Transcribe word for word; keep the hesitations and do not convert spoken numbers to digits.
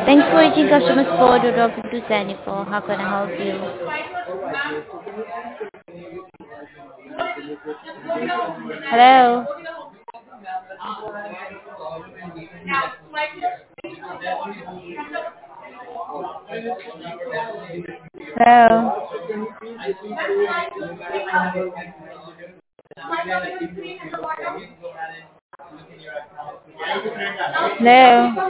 Thanks for reaching customer support or talking to Sanify. How can I help you? Hello? Hello? Hello?